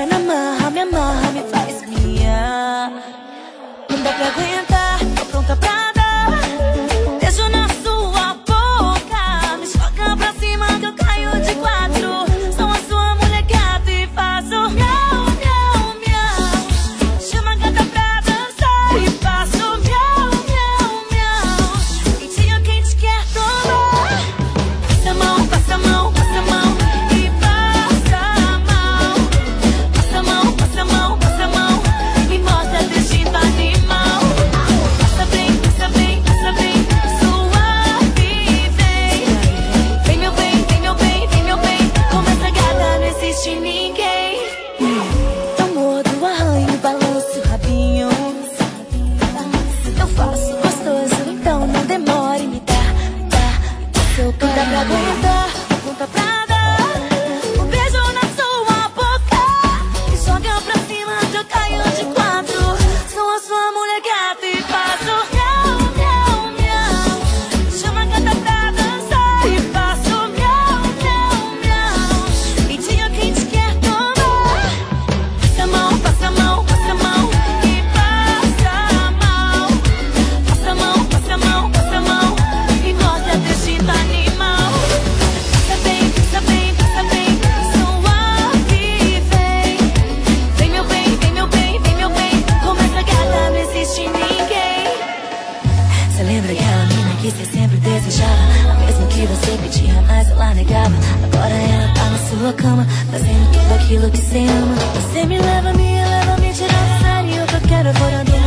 me amarra, me faz minha. Não dá pra aguentar, tô pronta pra dar beijo na sua boca. Me joga pra cima que eu caio de quatro. Sou a sua mulher gata e faço miau, miau, miau. Chama a gata pra dançar e faço miau, miau, miau. Quentinho, quente quer tomar. Passa a mão, passa a mão, passa a mão e passa a mão. Passa a mão, passa a mão, passa a mão e mostra teu instinto animal. Passa bem, passa bem, passa bem, suave, vem. Vem meu bem, vem meu bem, vem meu bem. Como essa gata não existe ninguém. Eu mordo, arranho, balanço o rabinho. Eu faço gostoso, então não demore, me dá, seu cara. Dá pra aguentar, conta pra dar um beijo na sua boca. Me joga pra cima que eu caio de quatro. Sou a sua mulher gata e faço miau, miau, miau. Chama a gata pra dançar e faço miau, miau, miau. Quentinho, quente quer tomar. Passa a mão, passa a mão, passa a mão e passa a mão. Passa a mão, passa a mão, passa a mão e mostra teu instinto animal. Passa bem, passa bem, passa bem, suave, vem. Vem meu bem, vem meu bem, vem meu bem. Como essa gata não existe ninguém. Cê lembra aquela mina que cê sempre desejava? Mesmo que você pedia, mas ela negava. Agora ela tá na sua cama, fazendo tudo aquilo que cê ama. Você me leva, me tira do sério. O que eu quero é fora do